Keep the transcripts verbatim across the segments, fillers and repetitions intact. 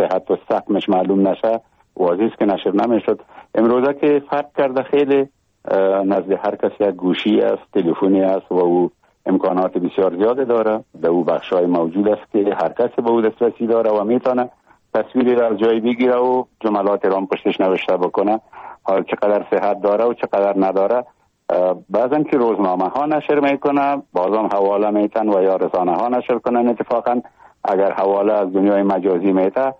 حتی سقمش معلوم نشه واضح که نشر نمیشد. امروزه که فرق کرده خیلی نزد هر کسی یک گوشی است، تلفنی است و او امکانات بسیار زیاده داره. در او بخشای موجود است که هر کسی به او دسترسی داره و میتونه تصویری را از جای بگیره و جملات را پشتش نوشته بکنه. حال چقدر صحت داره و چقدر نداره. بعضن که روزنامه ها نشر میکنه، بعضن حواله میتن و یا رسانه ها نشر کنن. اتفاقا اگر حواله از دنیای مجازی میته،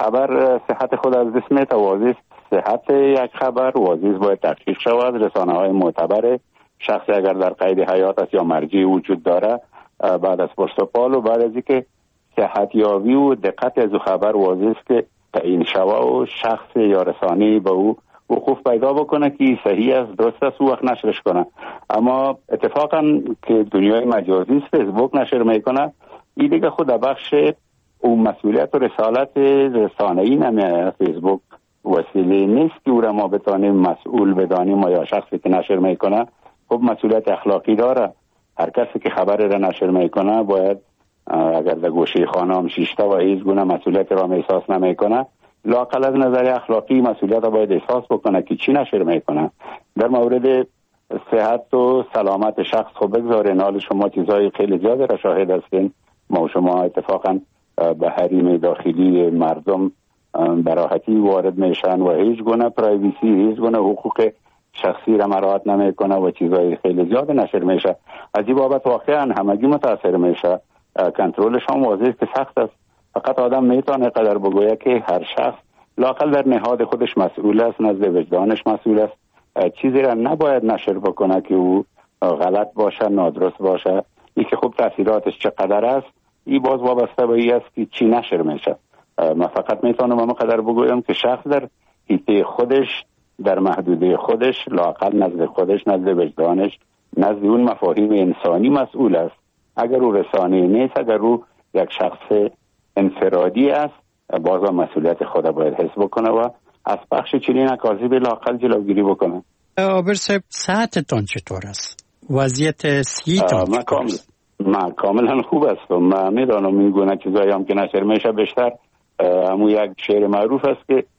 خبر صحت خود از دست میته. واضح صحت یک خبر واضح باید تحقیق شود. رسانه های معتبر، شخصی اگر در قید حیات است یا مرجعی وجود داره، بعد از پرسپال و بعد از اینکه صحت یابی و دقت از خبر واضح است که تعیین شوه و شخص یا رسانه‌ای به او وقوف پیدا بکنه که صحیح است، درست است، او وقت نشرش کنه. اما اتفاقا که دنیای مجازی است، فیسبوک نشر میکنه، این دیگه خود بخش او مسئولیت و رسالت رسانه‌ای نمیه. فیسبوک وسیله نیست که او را ما بتانیم مسئول بدانیم و یا شخصی که نشر میکنه خب مسئولیت اخلاقی داره. هر کسی که خبر را نشر میکنه باید اگر در گوشه خانه هم شیشته و هیچ گونه مسئولیت را احساس نمیکنه، لااقل از نظر اخلاقی مسئولیت را باید احساس بکنه که چی نشر میکنه. در مورد صحت و سلامت شخص خب بگذارین، حال شما چیزای خیلی زیاده را شاهد هستین. ما شما اتفاقا به حریم داخلی مردم براحتی وارد میشن و هیچ گونه پرایویسی، هیچ گونه حقوق شخصی را مراعات نمیکنه و چیزای خیلی زیاد نشر میشه. از این بابت واقعا همگی متاثر میشه. کنترلش هم واضحه که سخت است. فقط آدم میتونه قدر بگویه که هر شخص لااقل در نهاد خودش مسئول است، نزد وجدانش مسئول است. چیزی را نباید نشر بکنه که او غلط باشه، نادرست باشه. این که خوب تاثیراتش چقدر است، این باز وابسته به این است که چی نشر میشه. من فقط میتونم اما قدر بگویم که شخص در حیطه خودش، در محدوده خودش، لااقل نزد خودش، نزد وجدانش، نزد اون مفاهیم انسانی مسئول است. اگر او رسانه‌ای نیست، اگر او یک شخص انفرادی است، بازم مسئولیت خود باید حس بکنه و از بخش چنین اکاذیب لااقل جلوگیری بکنه. عابر صاحب، صحتتان چطور است؟ وضعیت صحیتان چطور است؟ من کاملا خوب هستم. من میدانم این گونه چیزایی هم که نشر میشه بیشتر همون یک شعر معروف است که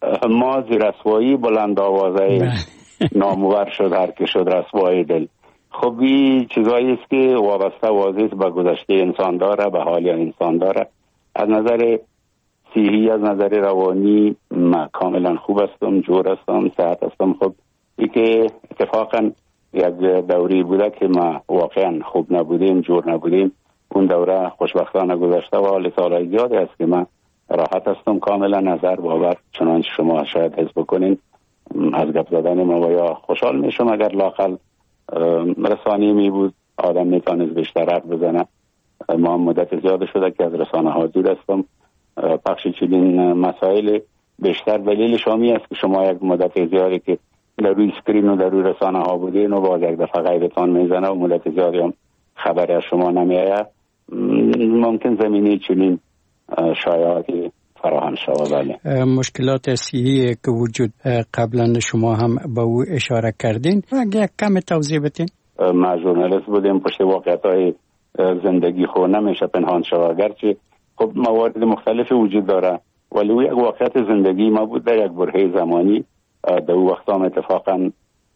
ما زی رسوایی بلند آوازه نامور شد هر که شد رسوای دل. خب این چیزایی است که وابسته واضح به گذشته انسان داره، به حال انسان داره. از نظر صحی، از نظر روانی من کاملا خوب هستم، جور هستم، صحت هستم. خب این که اتفاقا یک دوری بوده که ما واقعا خوب نبودیم، جور نبودیم. اون دوره خوشبختانه گذشته و حال سالهای زیادی است که من راحت هستم. کاملا نظر باور چنانچه شما شاید حس بکنین از گپ زدن ما و یا خوشحال میشم اگر لااقل رسانه‌ای می بود آدم میتونست بیشتر حرف بزنه. ما مدت زیاد شده که از رسانه ها دور هستم. پخش چنین مسائل بیشتر دلیل شامی است که شما یک مدت زیادی که در روی اسکرین و در روی رسانه ها بودین و باز یک دفعه غیبتان میزنه و مدت زیادی هم خبری از شما نمیآید. ممکن زمینی چنین شایعاتی فراهم شود. بله، مشکلات صحی که وجود قبلا شما هم به او اشاره کردین، اگه کم توضیح بدین. ما ژورنالیست بودیم، پشت واقعیت‌های زندگی خو نمیشه پنهان شود. گرچه خب موارد مختلفی وجود داره ولی او یک واقعیت زندگی ما بود در یک برهه زمانی. در او وقت هم اتفاقا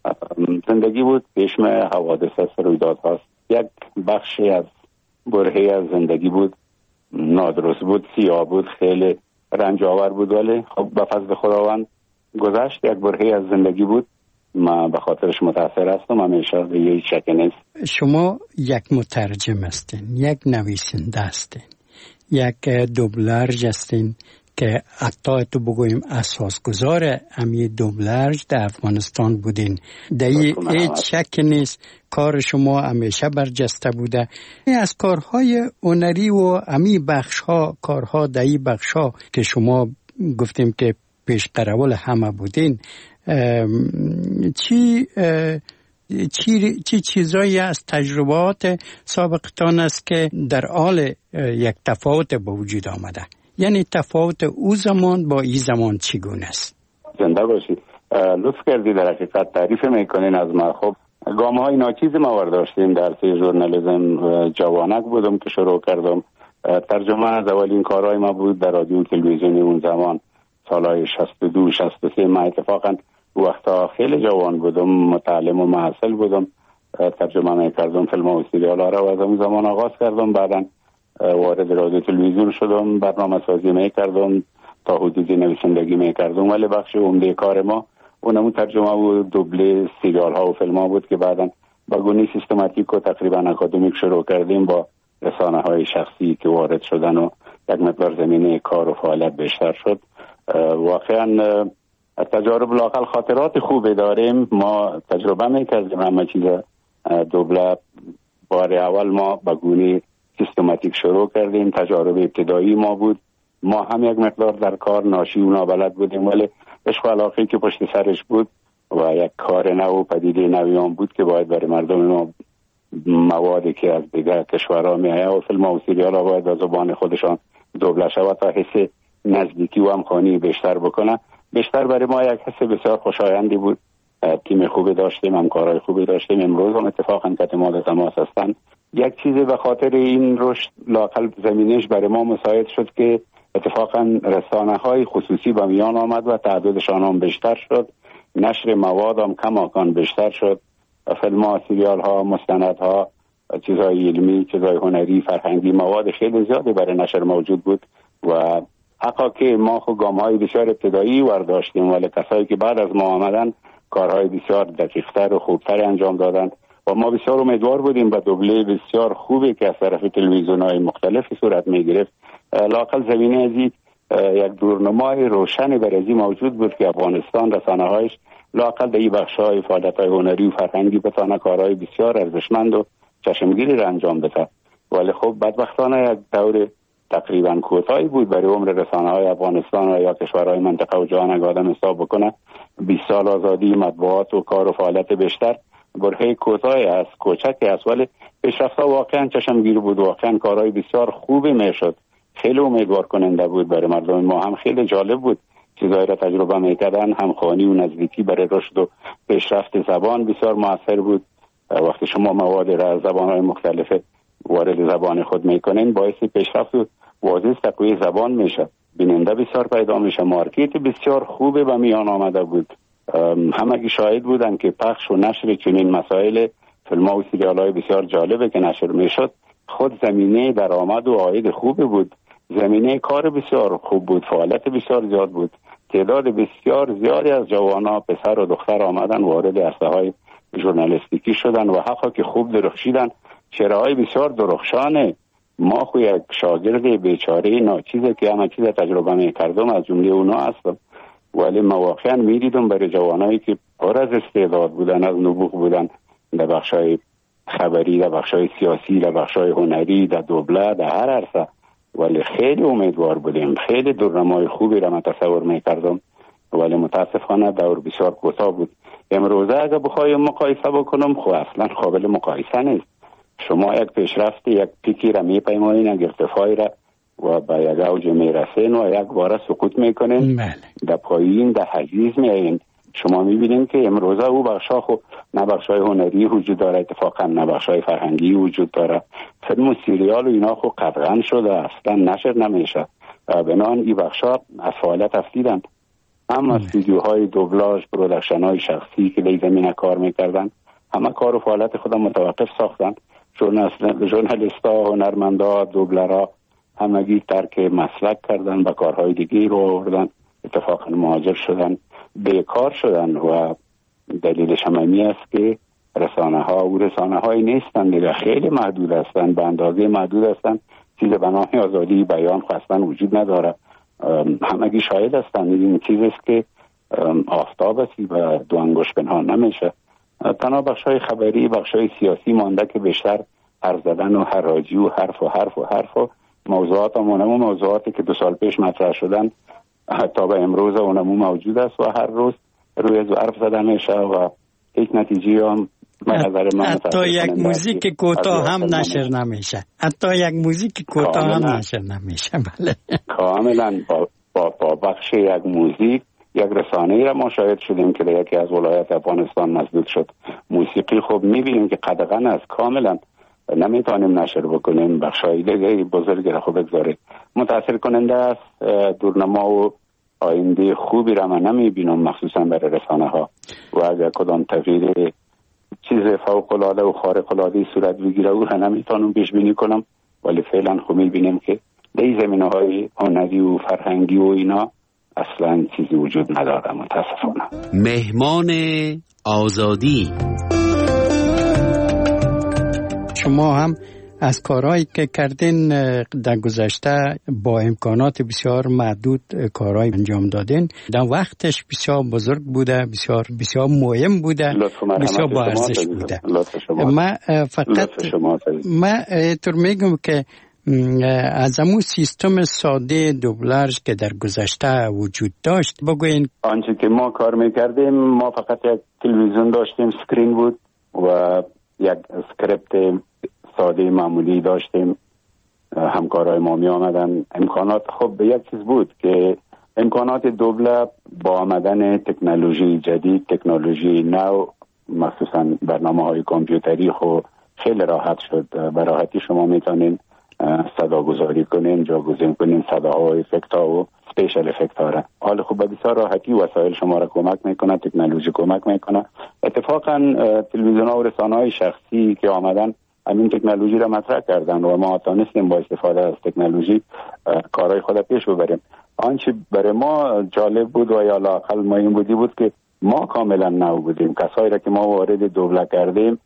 زندگی بود، چشم حوادث است، رویداد هاست. یک بخشی از برهه از زندگی بود، نادرست بود، سیاه بود، خیلی رنج آور بود ولی خب به فضل خداوند گذشت. یک برهه از زندگی بود. من به خاطرش متاثر هستم، همیشه به یک شک نیست. شما یک مترجم هستین، یک نویسنده هستین، یک دوبلرج هستین که حتی تو بگویم اساسگذار امی دوبلرج در افغانستان بودین. در هیچ شک نیست کار شما همیشه برجسته بوده. از کارهای هنری و امی بخشها، کارها در این بخشها که شما گفتیم که پیش قرول همه بودین، چی چی چی چیزایی از تجربات سابقتان است که در حال یک تفاوت به وجود آمده؟ یعنی تفاوت او زمان با این زمان چگونه است؟ زنده باشید. لطف کردید، در حقیقت تعریف میکنین از ما. خب گام های ناچیز ما ورداشتیم در سی ژورنالیسم. جوانک بودم که شروع کردم ترجمه از اولین کارهای ما بود در رادیو تلویزیونی اون زمان، سالهای شصت و دو شصت و سه. ما اتفاقا وقتا خیلی جوان بودم، متعلم و محصل بودم، ترجمه میکردم فیلم و سریال ها را و از اون زمان آغاز کردم. بعدا وارد رادیو تلویزیون شدم، برنامه سازی میکردم، تا حدودی نویسندگی میکردم، ولی بخش عمده کار ما اونمون ترجمه و دوبله سریال ها و فیلم ها بود که بعدا با گونه سیستماتیک و تقریبا اکادمیک شروع کردیم با رسانه های شخصی که وارد شدن و یک مقدار زمینه کار و فعالیت بیشتر شد. واقعا تجارب لاقل خاطرات خوبی داریم. ما تجربه میکردیم همه چیز دوبله. بار اول ما با گونه سیستماتیک شروع کردیم، تجارب ابتدایی ما بود. ما هم یک مقدار در کار ناشی و نابلد بودیم، ولی عشق و علاقه‌ای که پشت سرش بود و یک کار نو و پدیده نویان بود که باید برای مردم ما موادی که از دیگر کشورها میآید و فیلم و سریال ها باید به زبان خودشان دوبله شود تا حس نزدیکی و همخوانی بیشتر بکنه. بیشتر برای ما یک حس بسیار خوشایندی بود. تیم خوبی داشتیم، همکارای خوبی داشتیم. امروز هم اتفاقا که اعتماد تماس هستن. یک چیزی به خاطر این رشد لاقل زمینش برای ما مساعد شد که اتفاقا رسانه های خصوصی به میان آمد و تعدادشان هم بیشتر شد. نشر مواد هم کماکان بیشتر شد. فیلم ها، سریال ها، مستند ها، چیزهای علمی، چیزهای هنری، فرهنگی، مواد خیلی زیادی برای نشر موجود بود و حقا که ما خود گام های بسیار ابتدایی ورداشتیم، ولی کسایی که بعد از ما آمدن کارهای بسیار دقیقتر و خوبتر انجام دادن و ما بسیار امیدوار بودیم به دوبله بسیار خوبی که از طرف تلویزیون های مختلفی صورت می گرفت. لاقل زمینه ازی یک دورنمای روشنی برای موجود بود که افغانستان رسانه هایش لاقل در این بخش های فعالیت های هنری و فرهنگی بتانه کارهای بسیار ارزشمند و چشمگیری را انجام بده. ولی خب بدبختانه یک دور تقریبا کوتاهی بود برای عمر رسانه های افغانستان و یا کشورهای منطقه و جهان اگه آدم حساب بکنه. بیست سال آزادی مطبوعات و کار و فعالیت بیشتر برهه کوتاهی است، کوچکی است، ولی پیشرفت‌ها واقعا چشمگیر بود. واقعا کارهای بسیار خوبی میشد، خیلی امیدوار کننده بود برای مردم ما. هم خیلی جالب بود چیزایی را تجربه میکردن. همخوانی و نزدیکی برای رشد و پیشرفت زبان بسیار موثر بود. وقتی شما مواد را از زبان‌های مختلف وارد زبان خود میکنین باعث پیشرفت و بازی تقویت زبان میشه. بیننده بسیار پیدا میشه. مارکت بسیار خوبه به میان آمده بود. همگی شاهد بودن که پخش و نشر چنین مسائل فیلم ها و سریال های بسیار جالبه که نشر میشد خود زمینه درآمد و عاید خوبی بود. زمینه کار بسیار خوب بود. فعالیت بسیار زیاد بود. تعداد بسیار زیادی از جوانان پسر و دختر آمدن وارد عرصه های ژورنالیستیکی شدن و حقا که خوب درخشیدن. چهره های بسیار درخشانه. ما خو یک شاگرد بیچاره ناچیزه که همه چیز تجربه میکردم از جمله اونا هستم، ولی ما واقعا میدیدم برای جوانایی که پر از استعداد بودن، از نبوغ بودن در بخشای خبری، در بخشای سیاسی، در بخشای هنری، در دوبله، در هر عرصه. ولی خیلی امیدوار بودیم. خیلی دورنمای خوبی را من تصور میکردم، ولی متاسفانه دور بسیار کوتاه بود. امروزه اگه بخوایم مقایسه بکنم خب اصلا قابل مقایسه نیست. شما یک پیشرفت، یک پیکی را میپیمایین، یک ارتفاعی را و به یک اوج میرسین و یک بار سقوط میکنین، در پایین در حجیز میایین. شما میبینین که امروزه او بخشا خب نه بخشای هنری وجود داره، اتفاقا نه بخشای فرهنگی وجود داره. فیلم و سریال و اینا خب قطعا شده، اصلا نشر نمیشه. بنان این بخشا از فعالیت افتیدن. اما استودیوهای دوبلاژ، پرودکشن های شخصی که در زمینه کار میکردن همه کار و فعالیت خودم متوقف ساختن. ژورنالیست‌ها، هنرمندا، دوبلرها همگی ترک مسلک کردن، به کارهای دیگه رو آوردن، اتفاقا مهاجر شدن، بیکار شدن و دلیلش هم این است که رسانه ها و رسانه های نیستن دیگه، خیلی محدود هستن، به اندازه محدود هستن. چیز به نام آزادی بیان خواستن وجود نداره. همگی شاهد هستن. این چیزی است که آفتاب است و دو انگشت پنهان نمیشه. تنها بخشای خبری، بخشای سیاسی مانده که بیشتر حرف زدن و حراجی و حرف و حرف و حرف و موضوعات همونمو موضوعاتی که دو سال پیش مطرح شدن حتی به امروز اونمو موجود است و هر روز روی از حرف زدن میشه و هیچ نتیجه هم حتی یک موزیک کوتاه هم نشر نمیشه. حتی یک موزیک کوتاه هم نشر نمیشه. بله کاملا با, با, با بخش یک موزیک یک رسانه‌ای را ما شاهد شدیم که در یکی از ولایات افغانستان مسدود شد. موسیقی خب می‌بینیم که قدغن است کاملا. نمیتونیم نشر بکنیم، بخشای دیگه بزرگی را خوب بگذاریم. متاثر کننده است. دورنما و آینده خوبی را من نمیبینم، مخصوصا برای رسانه ها، و اگر کدام تغییر چیز فوق العاده و خارق العاده صورت بگیره او را نمیتونم پیش بینی کنم، ولی فعلا خب میبینیم که در زمینه های هنری و فرهنگی و اینا اصلا چیزی وجود نداره متاسفانه. مهمان آزادی. شما هم از کارهایی که کردین در گذشته با امکانات بسیار محدود کارهای انجام دادین، در وقتش بسیار بزرگ بوده، بسیار بسیار مهم بوده، بسیار با ارزش بوده. من فقط من طور میگم که از امو سیستم ساده دوبلرژ که در گذشته وجود داشت بگوین. آنچه که ما کار میکردیم، ما فقط یک تلویزیون داشتیم، سکرین بود و یک اسکریپت ساده معمولی داشتیم. همکارای ما می آمدن. امکانات خب به یک چیز بود که امکانات دوبله با آمدن تکنولوژی جدید، تکنولوژی نو، مخصوصا برنامه های کامپیوتری خب خیلی راحت شد. به راحتی شما میتونین صدا گذاری کنین، جاگزین کنین صداها و افکت ها و سپیشل افکت ها را. حال خوب به بسیار راحتی وسایل شما را کمک میکنه، تکنولوژی کمک میکنه. اتفاقا تلویزیون ها و رسانه های شخصی که آمدن همین تکنولوژی را مطرح کردن و ما تانستیم با استفاده از تکنولوژی کارهای خود پیش ببریم. آنچه برای ما جالب بود و یا لااقل مهم بودی بود که ما کاملا نو بودیم. کسایی را که ما وارد دوبله کردیم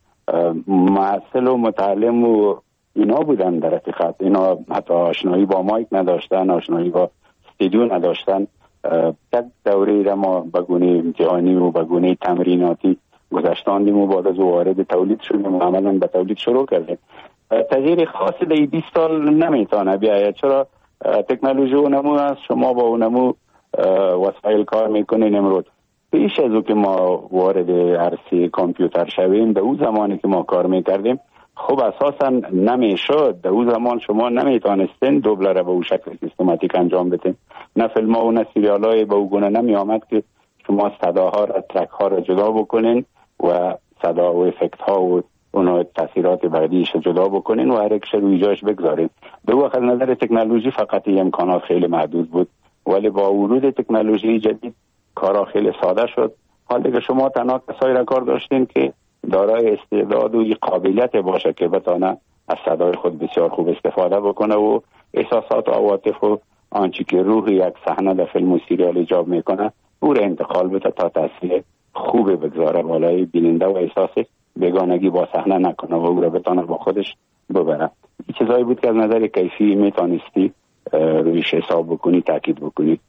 معسل و متعلم و اینا بودن در حقیقت. اینا حتی آشنایی با مایک نداشتن، آشنایی با استودیو نداشتن. یک دوره را ما بگونه امتحانی و بگونه تمریناتی گذشتاندیم و بعد از وارد تولید شدیم و عملا به تولید شروع کردیم. تغییر خاصی در بیست سال نمیتونه بیاید، چرا تکنولوژی و نمو است. شما با اونمو وسایل کار میکنین. امروز پیش از او که ما وارد عرصه کامپیوتر شویم، در اون زمانی که ما کار میکردیم خب اساسا نمیشد. در اون زمان شما نمیتونستین دوبله را به اون شکل سیستماتیک انجام بدین. نه فیلم ها و نه سریال های به اون گونه نمی آمد که شما صداها را، ترک ها را جدا بکنین و صدا و افکت ها و اونها تاثیرات بعدیش جدا بکنین و هر یک روی جاش بگذارین. به وقت نظر تکنولوژی فقط امکانات خیلی محدود بود، ولی با ورود تکنولوژی جدید کارا خیلی ساده شد. حال دیگه شما تنها کسایی را کار داشتین که دارای استعداد و قابلیت باشه که بتونه از صدای خود بسیار خوب استفاده بکنه و احساسات و عواطف و آنچه که روح یک صحنه در فیلم و سریال ایجاب میکنه او را انتقال بده تا تاثیر خوب بگذاره بالای بیننده و احساس بیگانگی با صحنه نکنه و او را بتونه با خودش ببره. این چیزایی بود که از نظر کیفی میتونستی رویش حساب بکنی، تاکید بکنی.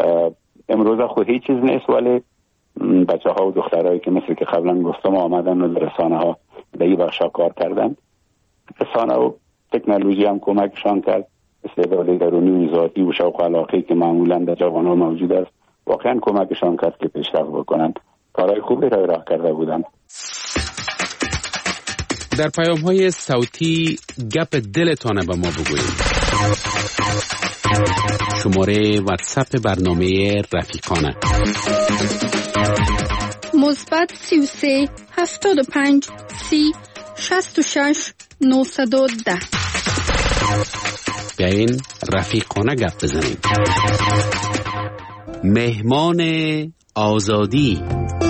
امروز خود هیچ چیز نیست، ولی بچه ها و دخترهایی که مثل که قبلا گفتم آمدن و در رسانه ها در این بخشا کار کردن، رسانه و تکنولوژی هم کمکشان کرد. استعداد درونی و ذاتی و شوق و علاقه‌ای که معمولا در جوانان موجود است واقعا کمکشان کرد که پیشرفت بکنن. کارهای خوبی را راه کرده بودن. در پیام‌های صوتی گپ دلتان به ما بگویید. شماره واتساپ برنامه رفیقانه مثبت سی و سه هفتاد و پنج سی شصت و شش نهصد و ده. بیاین رفیقانه گپ بزنیم. مهمان آزادی.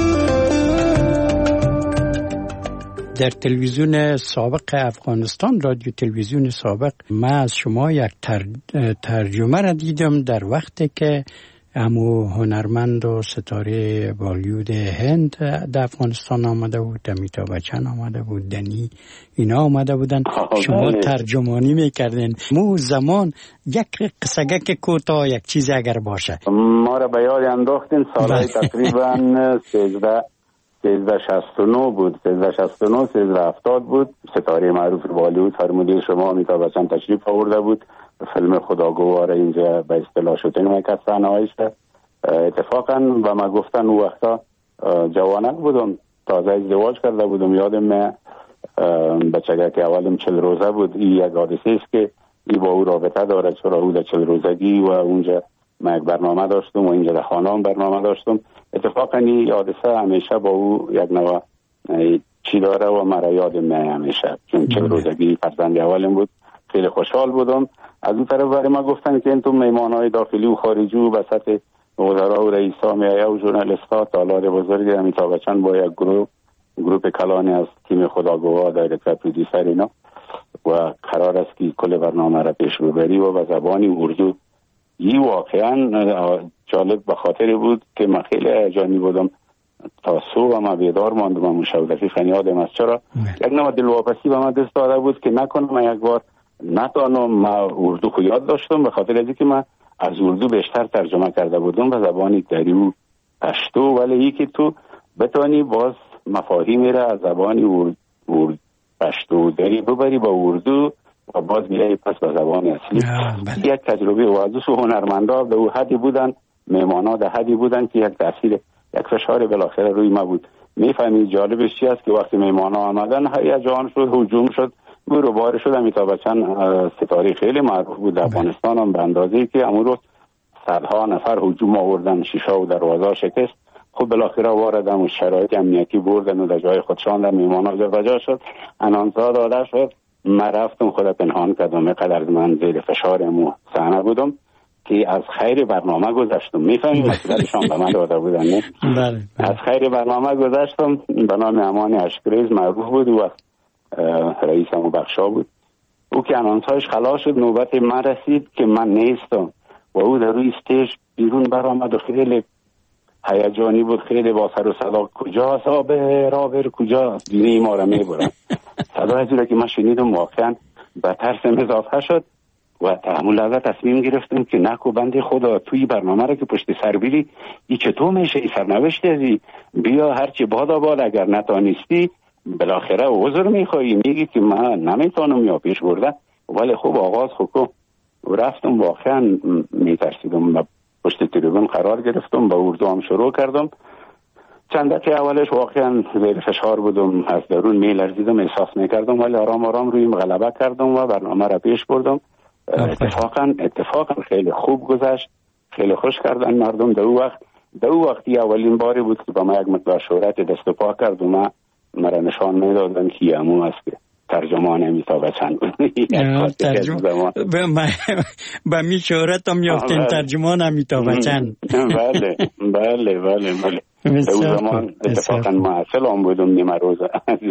در تلویزیون سابق افغانستان، رادیو تلویزیون سابق، من از شما یک تر... ترجمه را دیدم در وقتی که امو هنرمند و ستاره بالیوود هند در افغانستان آمده بود، امیتاب بچن آمده بود، دنی اینا آمده بودن. شما ترجمانی میکردین. مو زمان یک قصه که کوتاه یک چیز اگر باشه ما را به یاد انداختین. سالهای تقریبا سیزده سیزده شصت و نه بود، سیزده شصت و نه سیزده هفتاد بود. ستاره معروف بالیوود فرموده شما امیتاب بچن تشریف آورده بود. فیلم خداگوار اینجا به اصطلاح شوتینگ میکرد صحنه‌هایش. اتفاقا و ما گفتن اون وقتا جوانک بودم، تازه ازدواج کرده بودم. یادم من بچگه که اولم چل روزه بود. این یک حادثه است که ای با او رابطه داره، چرا او در چل روزگی و اونجا من یک برنامه داشتم و اینجا در خانه برنامه داشتم. اتفاقا این حادثه همیشه با او یک نوع چی داره و مرا یاد میاد همیشه، چون چه روزگی فرزند اولم بود. خیلی خوشحال بودم. از اون طرف برای ما گفتن که این تو میمانهای داخلی و خارجی و به سطح وزرا و رئیسا میایه و ژورنالیست‌ها تالار بزرگی امیتاب بچن با یک گروه گروه کلانی از تیم خداگواه دایرکتور پرودیوسر اینا و قرار است که کل برنامه را پیش ببری و به زبانی اردو. این واقعا جالب به خاطر بود که من خیلی هیجانی بودم تا صبح و ما بیدار ماندم و مشاورتی فنیادم از چرا یک نوع دلواپسی به من دست داده بود که نکنم من یک بار نتانم. ما اردو خو یاد داشتم به خاطر از اینکه من از اردو بیشتر ترجمه کرده بودم به زبانی دری و پشتو، ولی ای که تو بتانی باز مفاهیمی را از زبانی ارد ارد پشتو دری ببری با اردو و باز بیایی پس به زبان اصلی. یک تجربه واضح و هنرمندا به او حدی بودن، میمانا ده حدی بودن که یک تاثیر یک فشار بالاخره روی ما بود. میفهمی جالبش چی است که وقتی میمانا آمدن هیجان شد، هجوم شد، گروه بار شد. امیتاب بچن ستاره خیلی معروف بود در افغانستان هم به اندازه‌ای که امون روز صدها نفر هجوم آوردن، شیشه و دروازه شکست. خب بالاخره واردم و شرایط امنیتی بردن و در جای خودشان در میمانا جابجا شد، انانسا داده شد. من رفتم خود پنهان کردم، اینقدر من زیر فشارم و صحنه بودم که از خیر برنامه گذشتم. میفهمی مسئولشان به من داده بودن نه؟ بله. از خیر برنامه گذشتم. به نام امان اشکریز معروف بود و رئیس همو بخشا بود. او که انانسایش خلاص شد نوبت من رسید که من نیستم و او در روی استیج بیرون برآمد و خیلی هیجانی بود، خیلی با سر و صدا کجاست آبه رابر کجاست دینی ما را میبرن. صدا از که من شنیدم واقعا به ترسم اضافه شد و تحمل لحظه تصمیم گرفتم که نکو بنده خدا توی برنامه را که پشت سر بیری ای چطور میشه ای سرنوشت ازی بیا هرچی بادا باد اگر نتانستی بالاخره عذر میخوایی میگی که من نمیتونم یا پیش برده. ولی خوب آغاز خوکو و رفتم واقعا میترسیدم و پشت تریبون قرار گرفتم با اردو هم شروع کردم. چند دقیقه اولش واقعا زیر فشار بودم، از درون میلرزیدم، احساس میکردم، ولی آرام آرام رویم غلبه کردم و برنامه را پیش بردم. اتفاقا اتفاقا خیلی خوب گذشت، خیلی خوش کردن مردم. در او وقت در او وقتی اولین باری بود که با ما یک مقدار شهرت دست و پا کرد و ما مرا نشان میدادن که همون است که ترجمان امیتاب بچن بود. ترجمان با می شهرت هم یافتین ترجمان امیتاب بچن. بله بله بله بله. در اون زمان اتفاقا ما اصل هم بودم نیمه روزه.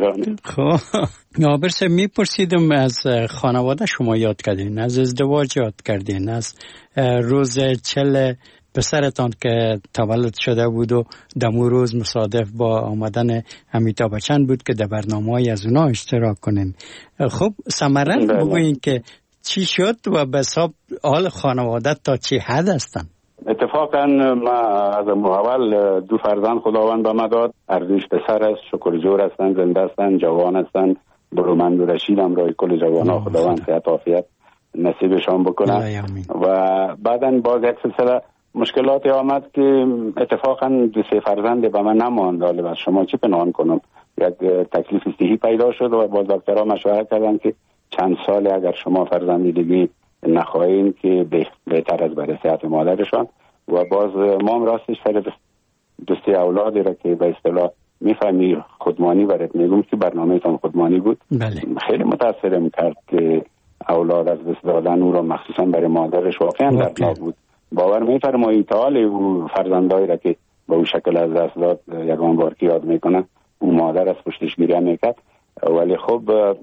خب نابرس میپرسیدم از خانواده شما یاد کردین، از ازدواج یاد کردین، از روز چل پسرتان که تولد شده بود و دمو روز مصادف با آمدن امیتاب بچن بود که در برنامه‌ای از اونا اشتراک کنین. خب ثمرا بگوین که چی شد و به حساب حال خانواده تا چی حد هستن؟ اتفاقا ما از اول دو فرزند خداوند به ما داد. ارزش پسر است، شکرجور هستن، زنده هستن، جوان هستن. برومند و رشید هم رای کل جوانها خداوند صحت عافیت نصیبشان بکنه. و بعدن باز یک سلسله مشکلاتی آمد که اتفاقا دو سه فرزند به من نماند. حالا از شما چی پنهان کنم، یک تکلیف صحی پیدا شد و باز دکترها مشورت کردن که چند سال اگر شما فرزندی دیگه نخواهیم که بهتر از برای صحت مادرشان. و باز ما هم راستش سر دوستی اولادی را که به اصطلاح میفهمی خودمانی برات میگم که برنامه تان خودمانی بود. بله. خیلی متاثرم کرد که اولاد از دست دادن او را مخصوصا برای مادرش واقعا دردناک بود. باور میفرمایی تا او فرزندایی را که با او شکل از دست داد یکان بار که یاد میکنه او مادر از پشتش گریه میکرد. ولی خب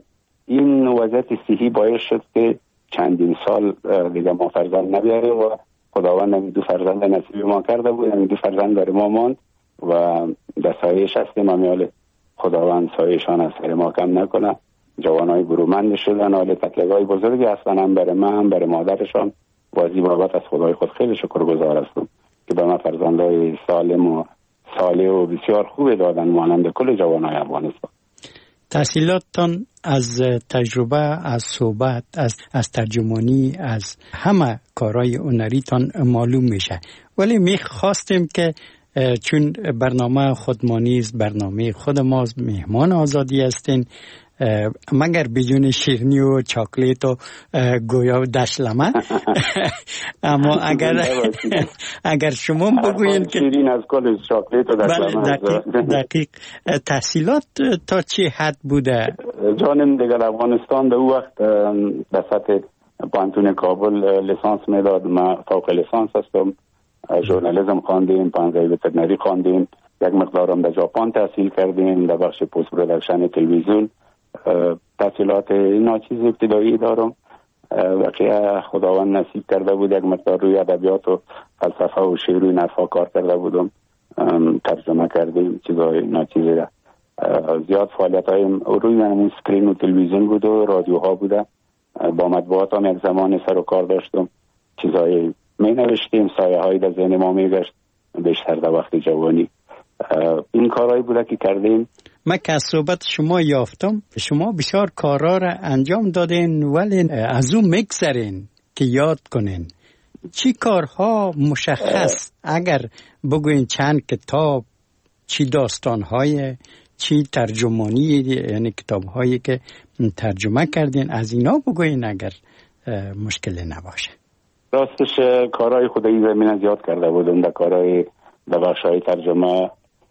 این وضعیت صحی باعث شد که چندین سال دیگه ما فرزند نبیاریم و خداوند هم دو فرزند نصیب ما کرده بود. هم دو فرزند داره ما ماند و در سایش هستیم. امیال خداوند سایشان از سر ما کم نکنه. جوانای برومند شدن، حال تکلیفای بزرگی هستن، هم برای من هم برای مادرشان. وازی بابت از خدای خود خیلی شکرگزار هستم که به من فرزندای سالم و صالح و بسیار خوب دادن مانند کل جوانای افغانستان. تحصیلاتتان از تجربه، از صحبت، از از ترجمانی، از همه کارهای هنریتان معلوم میشه. ولی میخواستیم که چون برنامه خودمانی است، برنامه خود ماست، مهمان آزادی هستین، مگر بدون شیرینی و چاکلیت و گویا و دشلمه. اما اگر اگر شما بگوین که شیرین از کل چاکلیت و دشلمه. دقیق. تحصیلات تا چه حد بوده؟ جانم دیگر افغانستان در وقت در سطح پانتون کابل لیسانس میداد. ما فوق لیسانس هستم، ژورنالیسم خواندیم، پانزده وترنری خواندیم، یک مقدارم در ژاپن تحصیل کردیم در بخش پست پروداکشن تلویزیون. تحصیلات ناچیز ابتدایی دارم. واقعا خداوند نصیب کرده بود یک مقدار روی ادبیات و فلسفه و شعر و نثر کار کرده بودم، ترجمه کردیم چیزای ناچیزی را. زیاد فعالیت های روی همون سکرین و تلویزیون بود و رادیوها بوده. با مطبوعات هم یک زمان سر و کار داشتم، چیزای می نوشتیم، سایه هایی در ذهن ما می گشت بیشتر در وقت جوانی. این کارهایی بوده که کردیم. من که از صحبت شما یافتم شما بسیار کارها را انجام دادین ولی از اون میگذرین که یاد کنین. چی کارها مشخص اگر بگوین چند کتاب، چی داستانهای، چی ترجمانی، یعنی کتابهایی که ترجمه کردین از اینا بگوین اگر مشکل نباشه. راستش کارهای خودی زمین زیاد کرده بودم در کارهای در بخشهای ترجمه.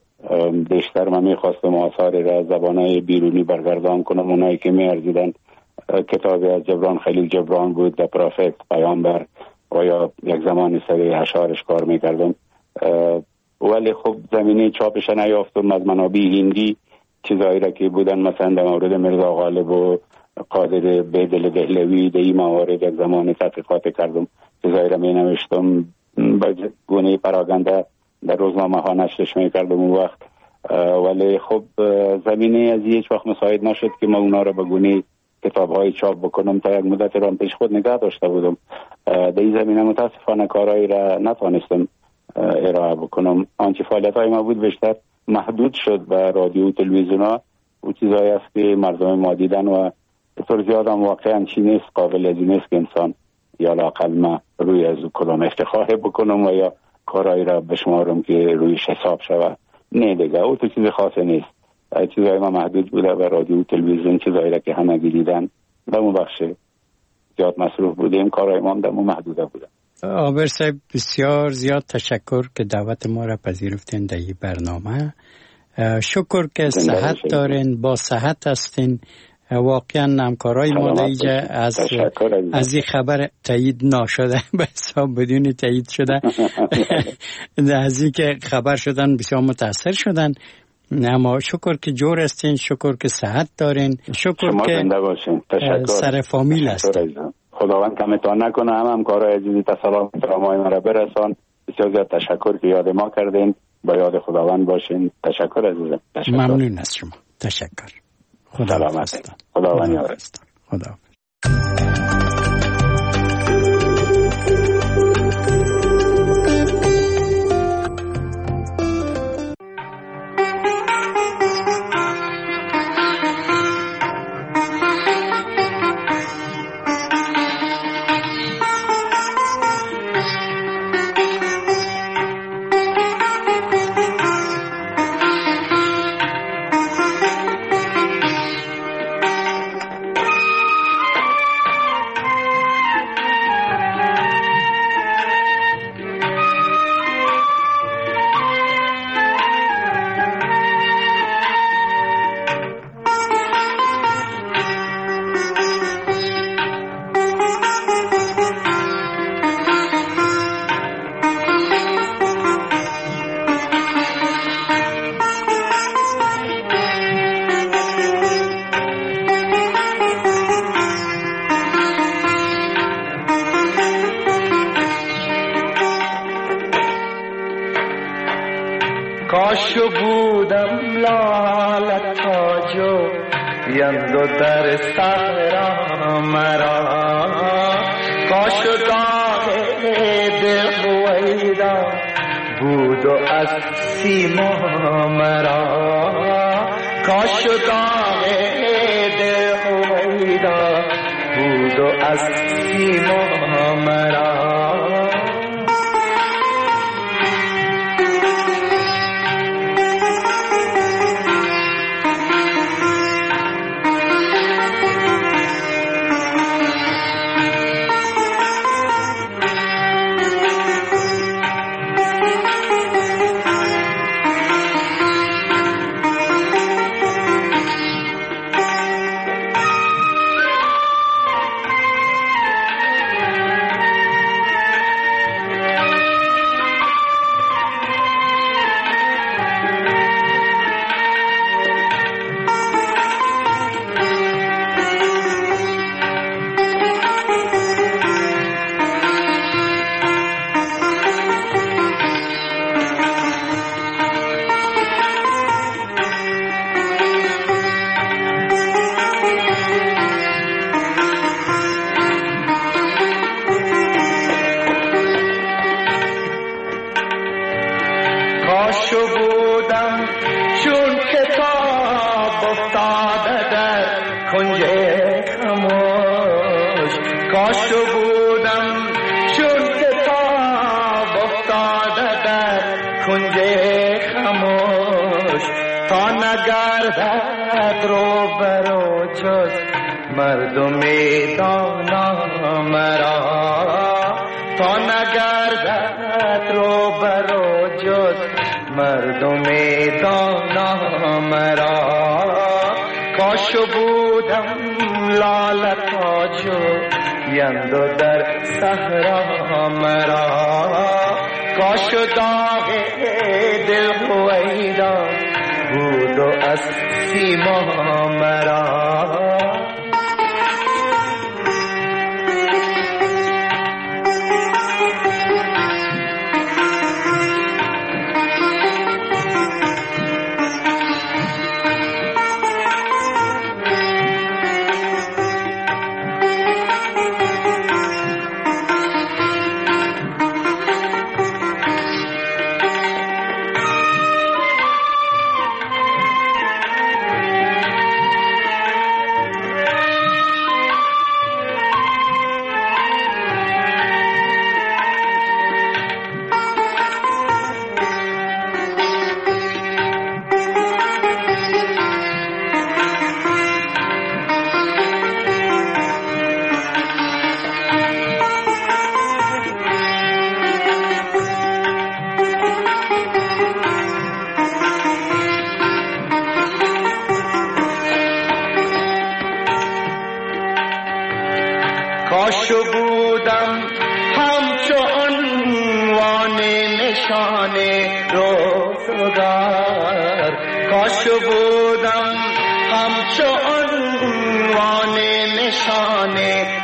بیشتر من میخواستم آثار را زبانهای بیرونی برگردان کنم، اونایی که میارزیدن. کتابی از جبران خلیل جبران بود، در پروفت، پیامبر و یا یک زمان سری اشعارش کار میکردم، ولی خب زمینه چاپش نیافتم. از منابع هندی چیزایی را که بودن مثلا در مورد مرزا غالب و قادر بیدل دهلوی در این موارد یک زمان تحقیقات کردم، چیزایی را می نوشتم با گونه پراگنده در روزنامه ها نشرش می کردم اون وقت. ولی خب زمینه از هیچ وقت مساعد نشد که ما اونا را به گونه کتاب های چاپ بکنم. تا یک مدت را پیش خود نگاه داشته بودم. در این زمینه متاسفانه کارهایی را نتوانستم ارائه بکنم. آنچه فعالیت های ما بود بیشتر محدود شد به رادیو و تلویزیون ها و چیزایی است که مردم ما دیدن و بطور زیاد هم واقعا چی نیست، قابل از نیست که انسان یا لاقل ما روی از کلام افتخار بکنم و یا کارهایی را بشمارم که رویش حساب شود. نه دیگه، او تو چیز خاصی نیست. چیزایی ما محدود بوده به رادیو و تلویزیون، چیزایی را که همه دیدن در اون بخش زیاد مصروف بودیم، کارهای ما در اون محدوده بوده. عابر صاحب بسیار زیاد تشکر که دعوت ما را پذیرفتین در این برنامه. شکر که صحت دارین، با صحت هستین. واقعا همکارای ما دیگه از از این خبر تایید نشده به حساب بدون تایید شده از این که خبر شدن بسیار متاثر شدن. اما شکر که جور هستین، شکر که صحت دارین، شکر که سر فامیل هستین. خداوند کمتان نکنه. هم همکارای عزیزی تسلام فرامای مرا برسان. بسیار زیاد تشکر که یاد ما کردین. با یاد خداوند باشین. تشکر عزیزم. تشکر. ممنون از شما. تشکر. خدا حافظ. خداوند یار. خدا حافظ. کاش بودم لالت تاجو یندو در سهرا مرا، کاش داغ دل بویدا بود و از سیما مرا، کاش داغ دل بویدا بود و از سیما مرا. بودم چون کتاب افتاده در کنج خموش، کاش بودم چون کتاب افتاده در کنج خموش، تا نگردد رو برو جز مردم دانا مرا، تا نگردد رو برو جز مردم دانا مرا. کاش بودم لاله تاجو یندو در صحرا مرا، کاش داغ دل هویدا بود و از سیما مرا. کاش بودم همچو عنوان نشان روزگار، کاش بودم همچو عنوان نشان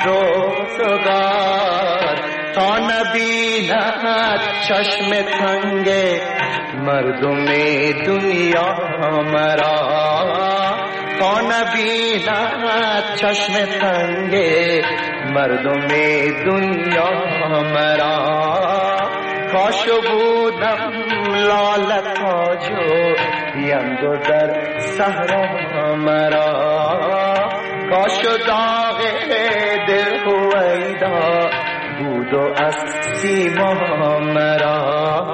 روزگار، تا نبیند چشم تنگ مردم دنیا مرا، تا نبیند چشم تنگ مردم دنیا مرا. کاش بودم لاله تاجو یندو در صحرا مرا، کاش داغ دل هویدا بود و از سیما مرا.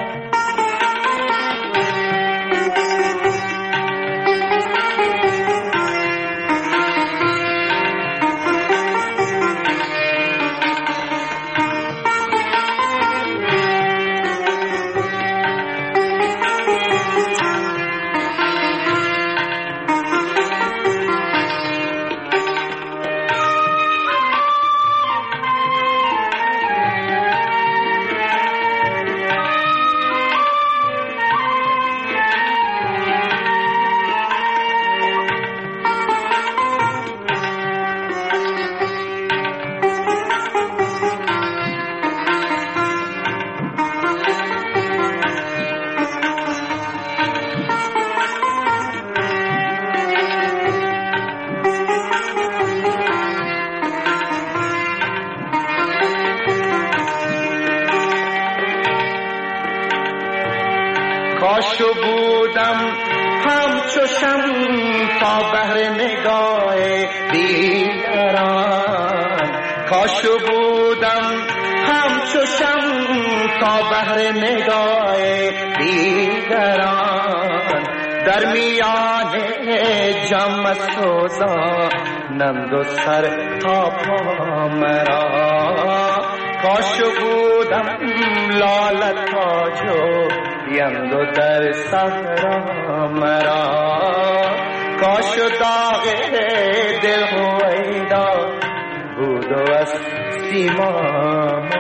کاش بودم همچو شمع تا بهر نگاه دیگران، کاش بودم همچو شمع تا بهر نگاه دیگران، در میان جمع سوزانند و سر تا پا مرا، کاش بودم لاله تاجو یندو در صحرا مرا، کاش داغ دل هویدا بود و از سیما